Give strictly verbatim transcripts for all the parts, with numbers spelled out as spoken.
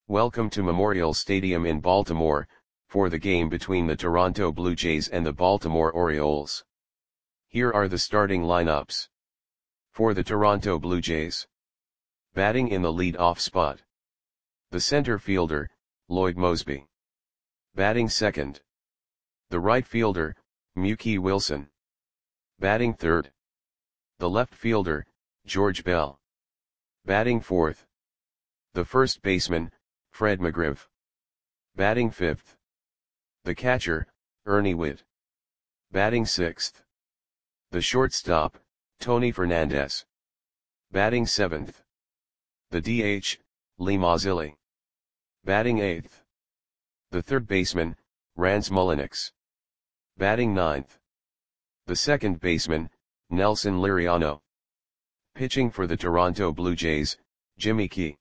Welcome to Memorial Stadium in Baltimore, for the game between the Toronto Blue Jays and the Baltimore Orioles. Here are the starting lineups. For the Toronto Blue Jays. Batting in the lead-off spot. The center fielder, Lloyd Moseby. Batting second. The right fielder, Mookie Wilson. Batting third. The left fielder, George Bell. Batting fourth. The first baseman, Fred McGriff. Batting fifth. The catcher, Ernie Whitt. Batting sixth. The shortstop, Tony Fernandez. Batting seventh. The D H, Lee Mazzilli. Batting eighth. The third baseman, Rance Mulliniks. Batting ninth. The second baseman, Nelson Liriano. Pitching for the Toronto Blue Jays, Jimmy Key.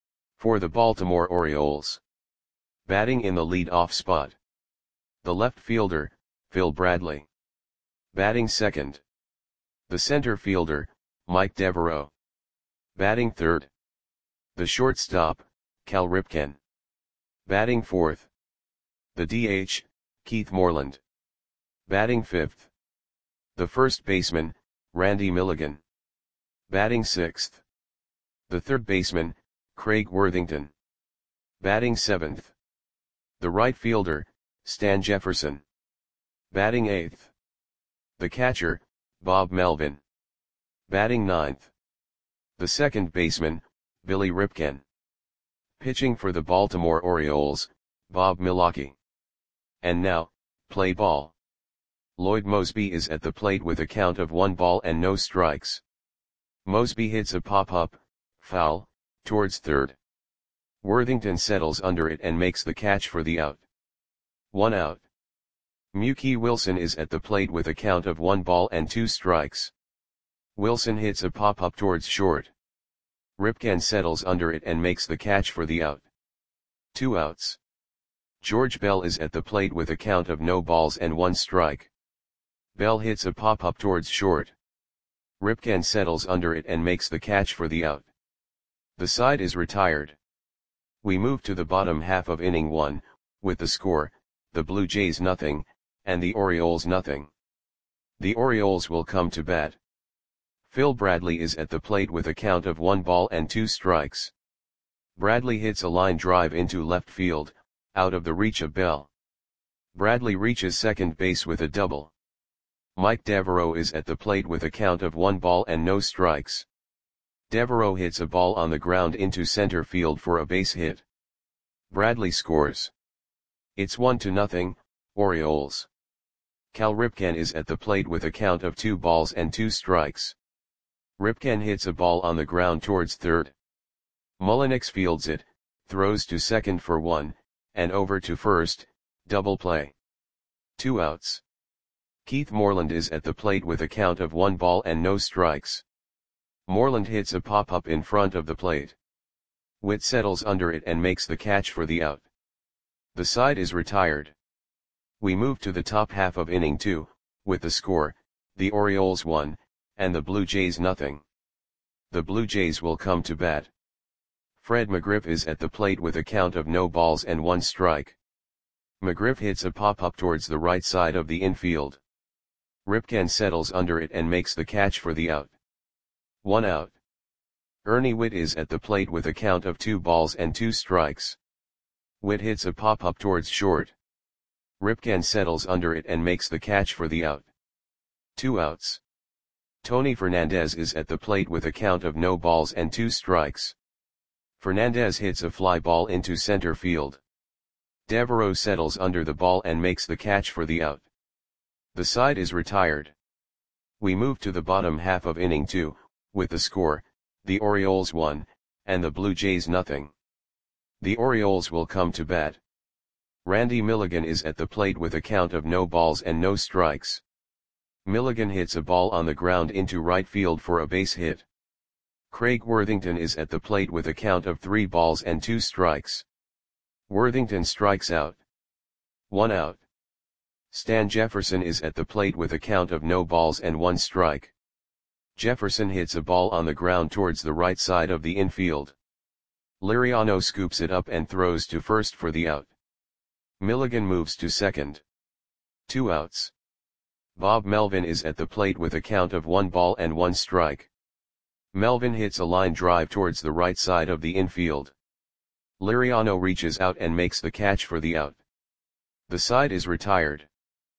For the Baltimore Orioles. Batting in the lead-off spot. The left fielder, Phil Bradley. Batting second. The center fielder, Mike Devereaux. Batting third. The shortstop, Cal Ripken. Batting fourth. The D H, Keith Moreland. Batting fifth. The first baseman, Randy Milligan. Batting sixth. The third baseman, Craig Worthington. Batting seventh. The right fielder, Stan Jefferson. Batting eighth. The catcher, Bob Melvin. Batting ninth. The second baseman, Billy Ripken. Pitching for the Baltimore Orioles, Bob Milwaukee. And now, play ball. Lloyd Moseby is at the plate with a count of one ball and no strikes. Moseby hits a pop-up, foul, towards third. Worthington settles under it and makes the catch for the out. One out. Mookie Wilson is at the plate with a count of one ball and two strikes. Wilson hits a pop-up towards short. Ripken settles under it and makes the catch for the out. Two outs. George Bell is at the plate with a count of no balls and one strike. Bell hits a pop-up towards short. Ripken settles under it and makes the catch for the out. The side is retired. We move to the bottom half of inning one, with the score, the Blue Jays nothing, and the Orioles nothing. The Orioles will come to bat. Phil Bradley is at the plate with a count of one ball and two strikes. Bradley hits a line drive into left field, out of the reach of Bell. Bradley reaches second base with a double. Mike Devereaux is at the plate with a count of one ball and no strikes. Devereaux hits a ball on the ground into center field for a base hit. Bradley scores. It's one to nothing, Orioles. Cal Ripken is at the plate with a count of two balls and two strikes. Ripken hits a ball on the ground towards third. Mulliniks fields it, throws to second for one, and over to first, double play. Two outs. Keith Moreland is at the plate with a count of one ball and no strikes. Moreland hits a pop-up in front of the plate. Whitt settles under it and makes the catch for the out. The side is retired. We move to the top half of inning two, with the score, the Orioles one, and the Blue Jays nothing. The Blue Jays will come to bat. Fred McGriff is at the plate with a count of no balls and one strike. McGriff hits a pop-up towards the right side of the infield. Ripken settles under it and makes the catch for the out. One out. Ernie Whitt is at the plate with a count of two balls and two strikes. Whitt hits a pop-up towards short. Ripken settles under it and makes the catch for the out. Two outs. Tony Fernandez is at the plate with a count of no balls and two strikes. Fernandez hits a fly ball into center field. Devereaux settles under the ball and makes the catch for the out. The side is retired. We move to the bottom half of inning two, with the score, the Orioles one, and the Blue Jays nothing. The Orioles will come to bat. Randy Milligan is at the plate with a count of no balls and no strikes. Milligan hits a ball on the ground into right field for a base hit. Craig Worthington is at the plate with a count of three balls and two strikes. Worthington strikes out. One out. Stan Jefferson is at the plate with a count of no balls and one strike. Jefferson hits a ball on the ground towards the right side of the infield. Liriano scoops it up and throws to first for the out. Milligan moves to second. Two outs. Bob Melvin is at the plate with a count of one ball and one strike. Melvin hits a line drive towards the right side of the infield. Liriano reaches out and makes the catch for the out. The side is retired.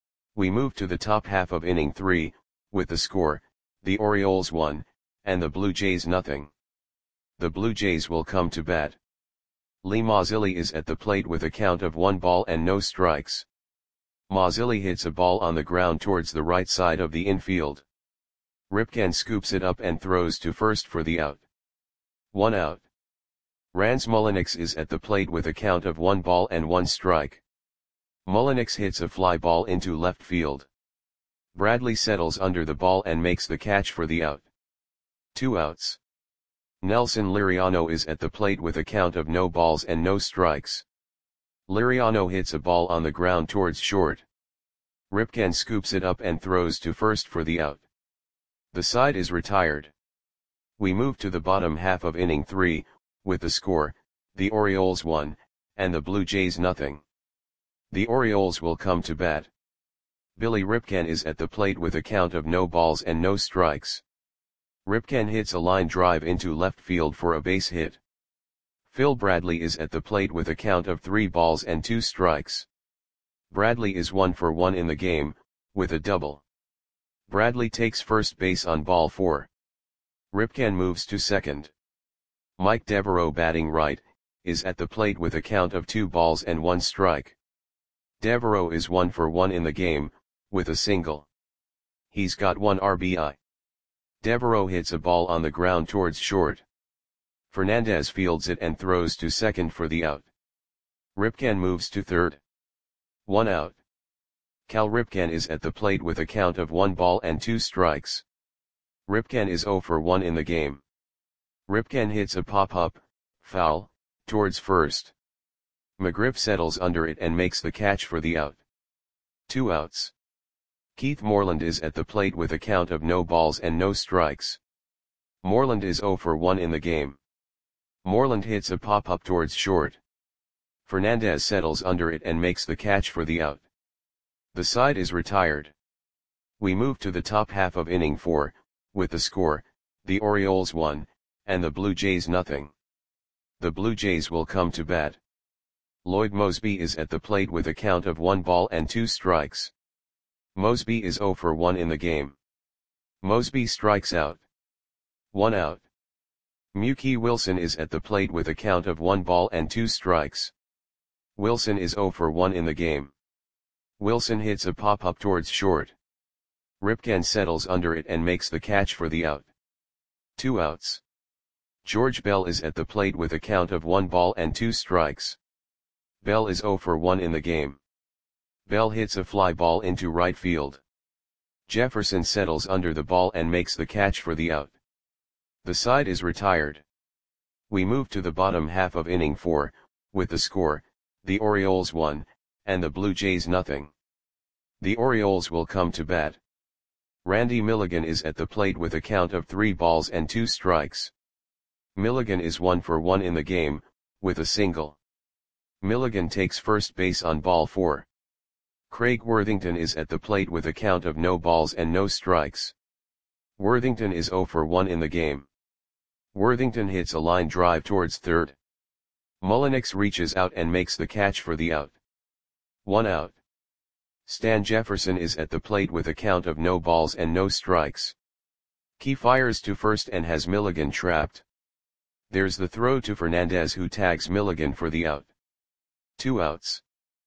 We move to the top half of inning three, with the score, the Orioles one, and the Blue Jays nothing. The Blue Jays will come to bat. Lee Mazzilli is at the plate with a count of one ball and no strikes. Mazzilli hits a ball on the ground towards the right side of the infield. Ripken scoops it up and throws to first for the out. One out. Rans Mulliniks is at the plate with a count of one ball and one strike. Mulliniks hits a fly ball into left field. Bradley settles under the ball and makes the catch for the out. Two outs. Nelson Liriano is at the plate with a count of no balls and no strikes. Liriano hits a ball on the ground towards short. Ripken scoops it up and throws to first for the out. The side is retired. We move to the bottom half of inning three, with the score, the Orioles one, and the Blue Jays nothing. The Orioles will come to bat. Billy Ripken is at the plate with a count of no balls and no strikes. Ripken hits a line drive into left field for a base hit. Phil Bradley is at the plate with a count of three balls and two strikes. Bradley is one for one in the game, with a double. Bradley takes first base on ball four. Ripken moves to second. Mike Devereaux, batting right, is at the plate with a count of two balls and one strike. Devereaux is one for one in the game, with a single. He's got one R B I. Devereaux hits a ball on the ground towards short. Fernandez fields it and throws to second for the out. Ripken moves to third. One out. Cal Ripken is at the plate with a count of one ball and two strikes. Ripken is zero for one in the game. Ripken hits a pop-up, foul, towards first. McGriff settles under it and makes the catch for the out. Two outs. Keith Moreland is at the plate with a count of no balls and no strikes. Moreland is zero for one in the game. Moreland hits a pop-up towards short. Fernandez settles under it and makes the catch for the out. The side is retired. We move to the top half of inning four, with the score, the Orioles one, and the Blue Jays nothing. The Blue Jays will come to bat. Lloyd Mosby is at the plate with a count of one ball and two strikes. Mosby is zero for one in the game. Mosby strikes out. One out. Mookie Wilson is at the plate with a count of one ball and two strikes. Wilson is zero for one in the game. Wilson hits a pop-up towards short. Ripken settles under it and makes the catch for the out. Two outs. George Bell is at the plate with a count of one ball and two strikes. Bell is zero for one in the game. Bell hits a fly ball into right field. Jefferson settles under the ball and makes the catch for the out. The side is retired. We move to the bottom half of inning four, with the score, the Orioles one, and the Blue Jays nothing. The Orioles will come to bat. Randy Milligan is at the plate with a count of three balls and two strikes. Milligan is one for one in the game, with a single. Milligan takes first base on ball four. Craig Worthington is at the plate with a count of no balls and no strikes. Worthington is zero for one in the game. Worthington hits a line drive towards third. Mulliniks reaches out and makes the catch for the out. One out. Stan Jefferson is at the plate with a count of no balls and no strikes. He fires to first and has Milligan trapped. There's the throw to Fernandez, who tags Milligan for the out. Two outs.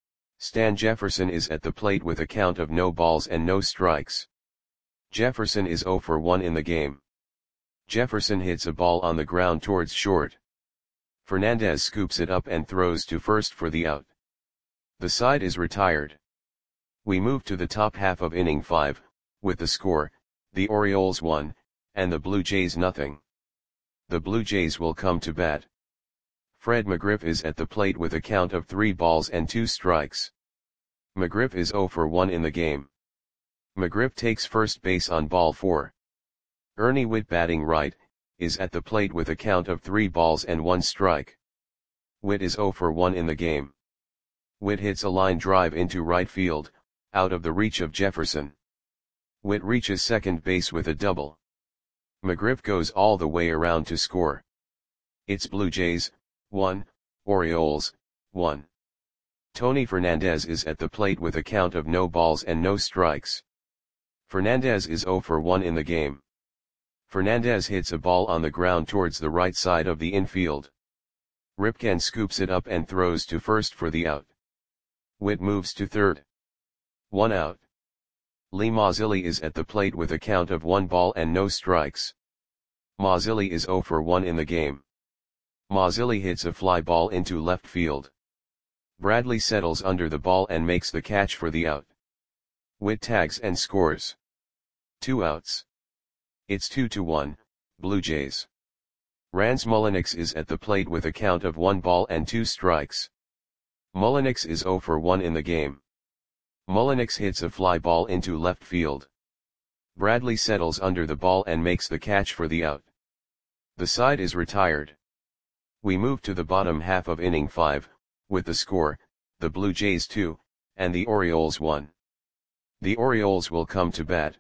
Stan Jefferson is at the plate with a count of no balls and no strikes. Jefferson is zero for one in the game. Jefferson hits a ball on the ground towards short. Fernandez scoops it up and throws to first for the out. The side is retired. We move to the top half of inning five, with the score, the Orioles one, and the Blue Jays nothing. The Blue Jays will come to bat. Fred McGriff is at the plate with a count of three balls and two strikes. McGriff is zero for one in the game. McGriff takes first base on ball four. Ernie Whitt, batting right, is at the plate with a count of three balls and one strike. Witt is zero for one in the game. Witt hits a line drive into right field, out of the reach of Jefferson. Witt reaches second base with a double. McGriff goes all the way around to score. It's Blue Jays, one, Orioles, one. Tony Fernandez is at the plate with a count of no balls and no strikes. Fernandez is zero for one in the game. Fernandez hits a ball on the ground towards the right side of the infield. Ripken scoops it up and throws to first for the out. Witt moves to third. One out. Lee Mazzilli is at the plate with a count of one ball and no strikes. Mazzilli is zero for one in the game. Mazzilli hits a fly ball into left field. Bradley settles under the ball and makes the catch for the out. Witt tags and scores. Two outs. It's two to one, Blue Jays. Rans Mulliniks is at the plate with a count of one ball and two strikes. Mulliniks is zero for one in the game. Mulliniks hits a fly ball into left field. Bradley settles under the ball and makes the catch for the out. The side is retired. We move to the bottom half of inning five, with the score, the Blue Jays two, and the Orioles one. The Orioles will come to bat.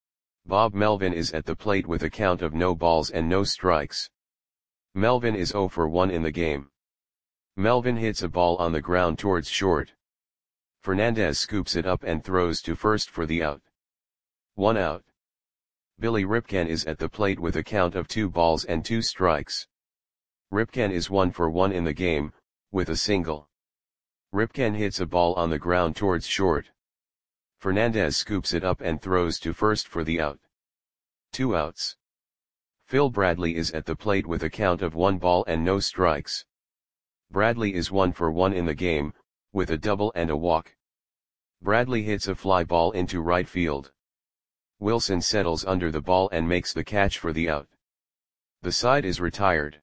Bob Melvin is at the plate with a count of no balls and no strikes. Melvin is zero for one in the game. Melvin hits a ball on the ground towards short. Fernandez scoops it up and throws to first for the out. One out. Billy Ripken is at the plate with a count of two balls and two strikes. Ripken is one for one in the game, with a single. Ripken hits a ball on the ground towards short. Fernandez scoops it up and throws to first for the out. Two outs. Phil Bradley is at the plate with a count of one ball and no strikes. Bradley is one for one in the game, with a double and a walk. Bradley hits a fly ball into right field. Wilson settles under the ball and makes the catch for the out. The side is retired.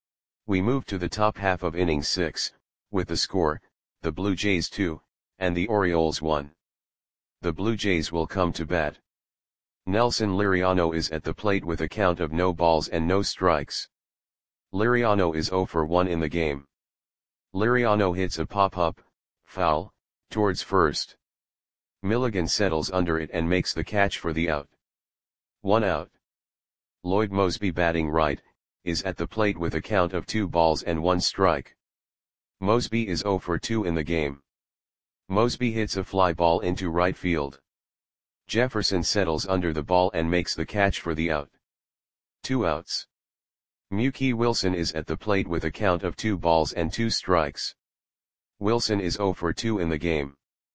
We move to the top half of inning six, with the score, the Blue Jays two, and the Orioles one. The Blue Jays will come to bat. Nelson Liriano is at the plate with a count of no balls and no strikes. Liriano is zero for one in the game. Liriano hits a pop-up, foul, towards first. Milligan settles under it and makes the catch for the out. One out. Lloyd Mosby, batting right, is at the plate with a count of two balls and one strike. Mosby is zero for two in the game. Mosby hits a fly ball into right field. Jefferson settles under the ball and makes the catch for the out. Two outs. Mookie Wilson is at the plate with a count of two balls and two strikes. Wilson is zero for two in the game.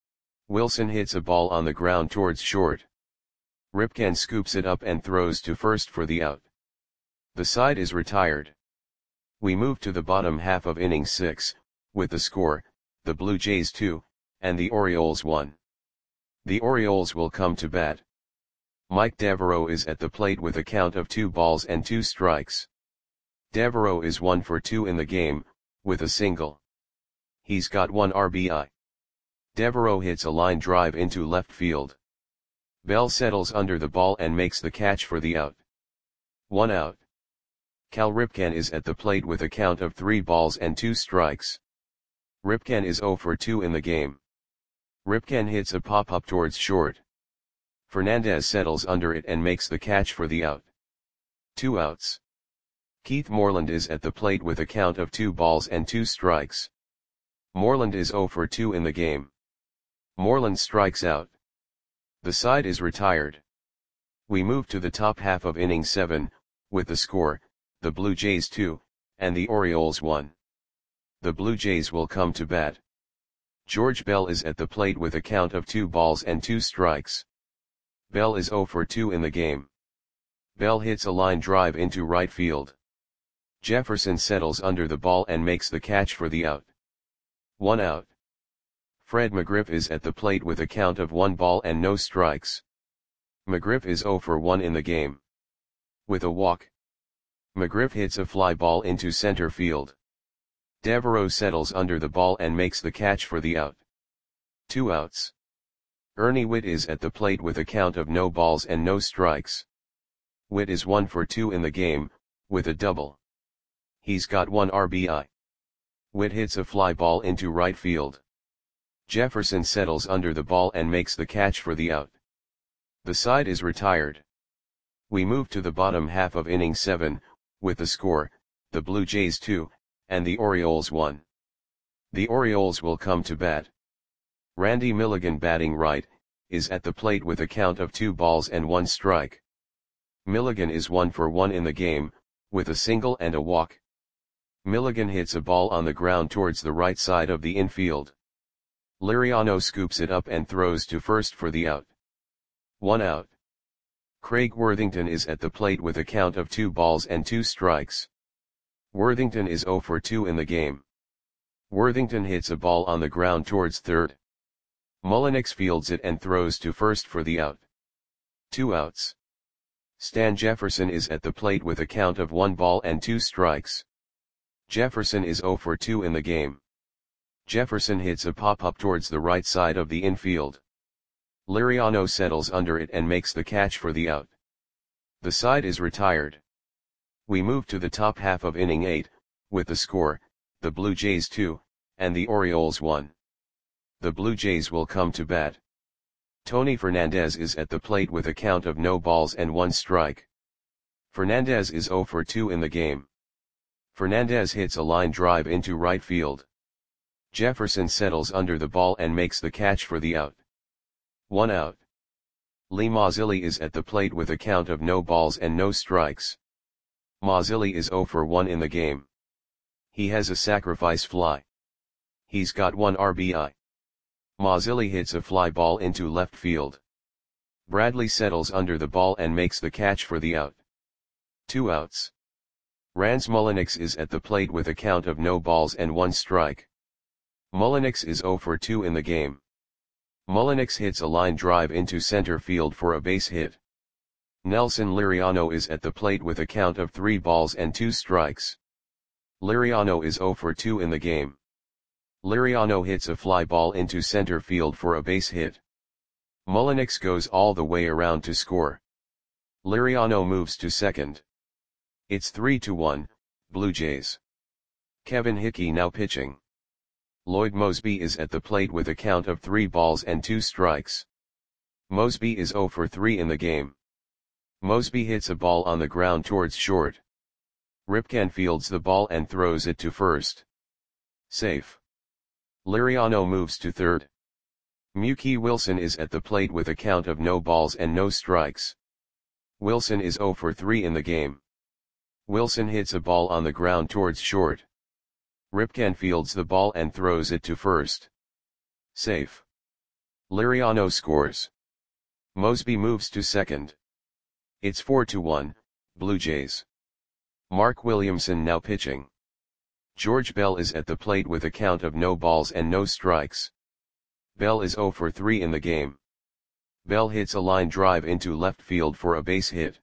Wilson hits a ball on the ground towards short. Ripken scoops it up and throws to first for the out. The side is retired. We move to the bottom half of inning six, with the score, the Blue Jays two, and the Orioles one. The Orioles will come to bat. Mike Devereaux is at the plate with a count of two balls and two strikes. Devereaux is one for two in the game, with a single. He's got one R B I. Devereaux hits a line drive into left field. Bell settles under the ball and makes the catch for the out. One out. Cal Ripken is at the plate with a count of three balls and two strikes. Ripken is zero for two in the game. Ripken hits a pop-up towards short. Fernandez settles under it and makes the catch for the out. Two outs. Keith Moreland is at the plate with a count of two balls and two strikes. Moreland is zero for two in the game. Moreland strikes out. The side is retired. We move to the top half of inning seven, with the score, the Blue Jays two, and the Orioles one. The Blue Jays will come to bat. George Bell is at the plate with a count of two balls and two strikes. Bell is zero for two in the game. Bell hits a line drive into right field. Jefferson settles under the ball and makes the catch for the out. One out. Fred McGriff is at the plate with a count of one ball and no strikes. McGriff is zero for one in the game. With a walk. McGriff hits a fly ball into center field. Devereaux settles under the ball and makes the catch for the out. Two outs. Ernie Witt is at the plate with a count of no balls and no strikes. Witt is one for two in the game, with a double. He's got one R B I. Witt hits a fly ball into right field. Jefferson settles under the ball and makes the catch for the out. The side is retired. We move to the bottom half of inning seven, with the score, the Blue Jays two, and the Orioles one. The Orioles will come to bat. Randy Milligan, batting right, is at the plate with a count of two balls and one strike. Milligan is one for one in the game, with a single and a walk. Milligan hits a ball on the ground towards the right side of the infield. Liriano scoops it up and throws to first for the out. One out. Craig Worthington is at the plate with a count of two balls and two strikes. Worthington is zero for two in the game. Worthington hits a ball on the ground towards third. Mullenix fields it and throws to first for the out. Two outs. Stan Jefferson is at the plate with a count of one ball and two strikes. Jefferson is zero for two in the game. Jefferson hits a pop-up towards the right side of the infield. Liriano settles under it and makes the catch for the out. The side is retired. We move to the top half of inning eight, with the score, the Blue Jays two, and the Orioles one. The Blue Jays will come to bat. Tony Fernandez is at the plate with a count of no balls and one strike. Fernandez is zero for two in the game. Fernandez hits a line drive into right field. Jefferson settles under the ball and makes the catch for the out. One out. Lee Mazzilli is at the plate with a count of no balls and no strikes. Mazzilli is zero for one in the game. He has a sacrifice fly. He's got one R B I. Mazzilli hits a fly ball into left field. Bradley settles under the ball and makes the catch for the out. Two outs. Rance Mullenix is at the plate with a count of no balls and one strike. Mullenix is zero for two in the game. Mullenix hits a line drive into center field for a base hit. Nelson Liriano is at the plate with a count of three balls and two strikes. Liriano is zero for two in the game. Liriano hits a fly ball into center field for a base hit. Mullenix goes all the way around to score. Liriano moves to second. It's three to one, Blue Jays. Kevin Hickey now pitching. Lloyd Mosby is at the plate with a count of three balls and two strikes. Mosby is zero for three in the game. Mosby hits a ball on the ground towards short. Ripken fields the ball and throws it to first. Safe. Liriano moves to third. Mookie Wilson is at the plate with a count of no balls and no strikes. Wilson is zero for three in the game. Wilson hits a ball on the ground towards short. Ripken fields the ball and throws it to first. Safe. Liriano scores. Mosby moves to second. It's four to one, Blue Jays. Mark Williamson now pitching. George Bell is at the plate with a count of no balls and no strikes. Bell is zero for three in the game. Bell hits a line drive into left field for a base hit.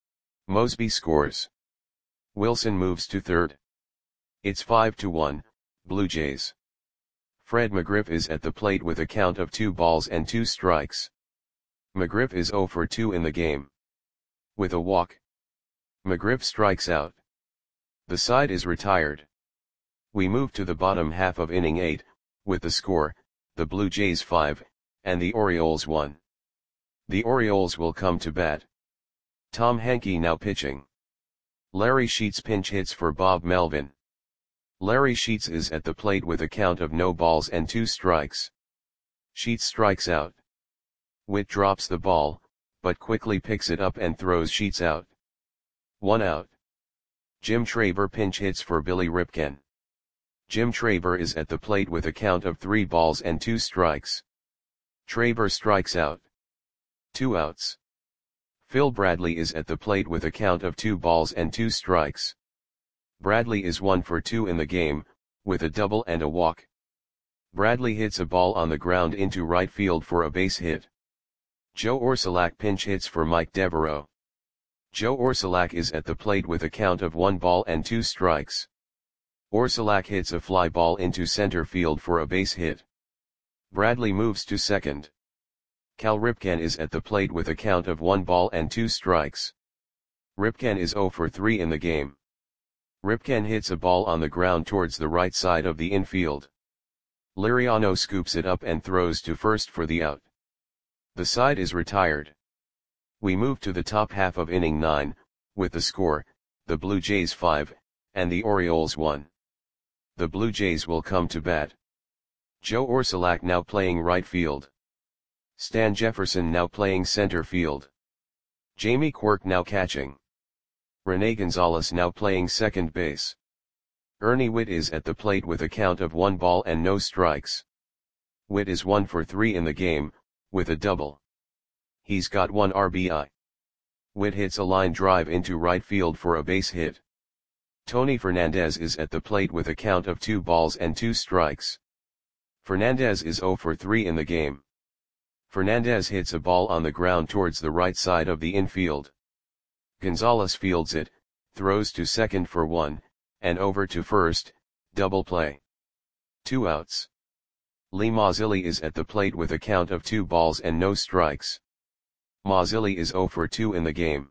Mosby scores. Wilson moves to third. It's five to one, Blue Jays. Fred McGriff is at the plate with a count of two balls and two strikes. McGriff is zero for two in the game. With a walk, McGriff strikes out. The side is retired. We move to the bottom half of inning eight, with the score, the Blue Jays five, and the Orioles one. The Orioles will come to bat. Tom Henke now pitching. Larry Sheets pinch hits for Bob Melvin. Larry Sheets is at the plate with a count of no balls and two strikes. Sheets strikes out. Witt drops the ball, but quickly picks it up and throws Sheets out. One out. Jim Traber pinch hits for Billy Ripken. Jim Traber is at the plate with a count of three balls and two strikes. Traber strikes out. Two outs. Phil Bradley is at the plate with a count of two balls and two strikes. Bradley is one for two in the game, with a double and a walk. Bradley hits a ball on the ground into right field for a base hit. Joe Orsulak pinch hits for Mike Devereaux. Joe Orsulak is at the plate with a count of one ball and two strikes. Orsulak hits a fly ball into center field for a base hit. Bradley moves to second. Cal Ripken is at the plate with a count of one ball and two strikes. Ripken is zero for three in the game. Ripken hits a ball on the ground towards the right side of the infield. Liriano scoops it up and throws to first for the out. The side is retired. We move to the top half of inning nine, with the score, the Blue Jays five, and the Orioles one. The Blue Jays will come to bat. Joe Orsulak now playing right field. Stan Jefferson now playing center field. Jamie Quirk now catching. Rene Gonzalez now playing second base. Ernie Whitt is at the plate with a count of one ball and no strikes. Whitt is one for three in the game, with a double. He's got one R B I. Whitt hits a line drive into right field for a base hit. Tony Fernandez is at the plate with a count of two balls and two strikes. Fernandez is zero for three in the game. Fernandez hits a ball on the ground towards the right side of the infield. Gonzalez fields it, throws to second for one, and over to first, double play. Two outs. Lee Mazzilli is at the plate with a count of two balls and no strikes. Mazzilli is zero for two in the game.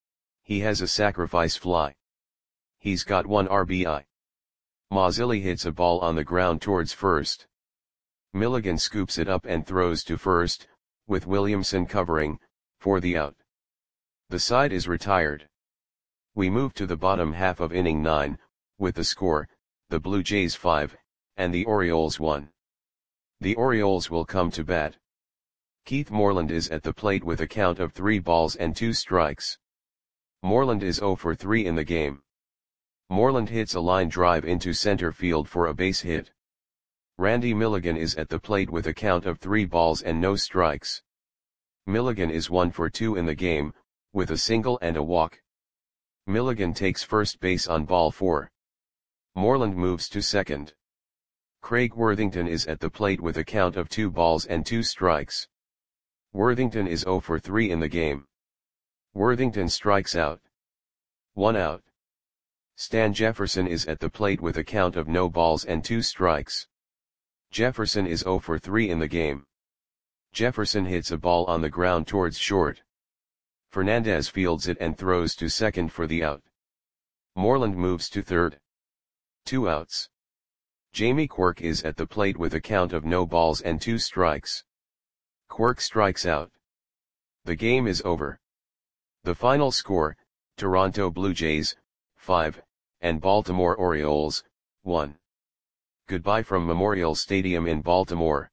He has a sacrifice fly. He's got one R B I. Mazzilli hits a ball on the ground towards first. Milligan scoops it up and throws to first, with Williamson covering, for the out. The side is retired. We move to the bottom half of inning nine, with the score, the Blue Jays five, and the Orioles one. The Orioles will come to bat. Keith Moreland is at the plate with a count of three balls and two strikes. Moreland is zero for three in the game. Moreland hits a line drive into center field for a base hit. Randy Milligan is at the plate with a count of three balls and no strikes. Milligan is one for two in the game, with a single and a walk. Milligan takes first base on ball four. Moreland moves to second. Craig Worthington is at the plate with a count of two balls and two strikes. Worthington is zero for three in the game. Worthington strikes out. One out. Stan Jefferson is at the plate with a count of no balls and two strikes. Jefferson is zero for three in the game. Jefferson hits a ball on the ground towards short. Fernandez fields it and throws to second for the out. Moreland moves to third. Two outs. Jamie Quirk is at the plate with a count of no balls and two strikes. Quirk strikes out. The game is over. The final score, Toronto Blue Jays, five, and Baltimore Orioles, one. Goodbye from Memorial Stadium in Baltimore.